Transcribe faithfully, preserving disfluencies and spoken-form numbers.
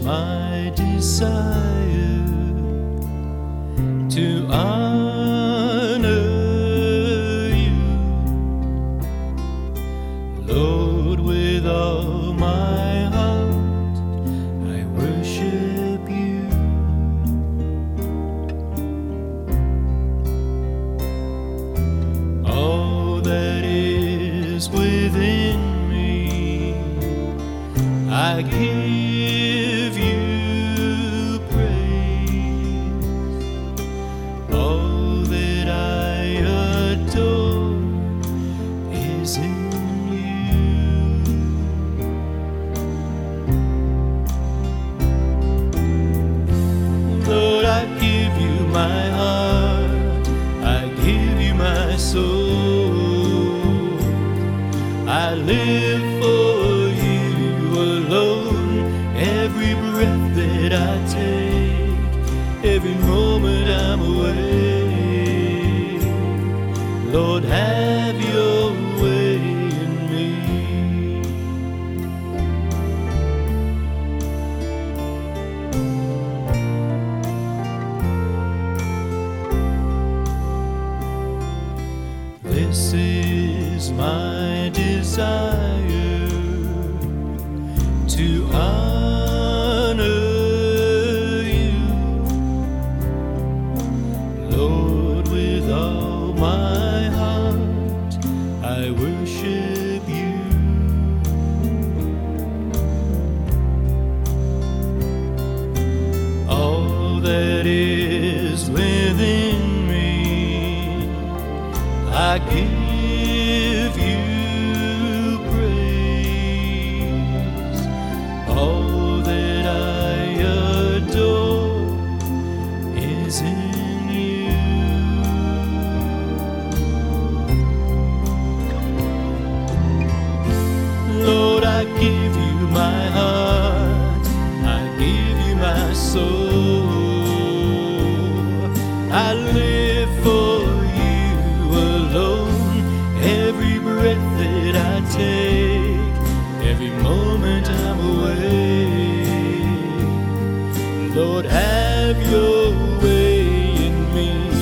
my desire to honor you, Lord, with all my heart I worship you. All that is within me, I give you praise. All that I adore is in you. Lord, I give you my heart, I give you my soul. I live for you alone. Every breath that I take, every moment I'm away, Lord, have your way in me. This is my desire to honor you, Lord, with all my heart I worship you. All that is within me, I give you praise. All that I adore is in you. Lord, I give you my heart, I give you my soul. I live for you alone. Every breath that I take, every moment I'm away, Lord, have your way in me.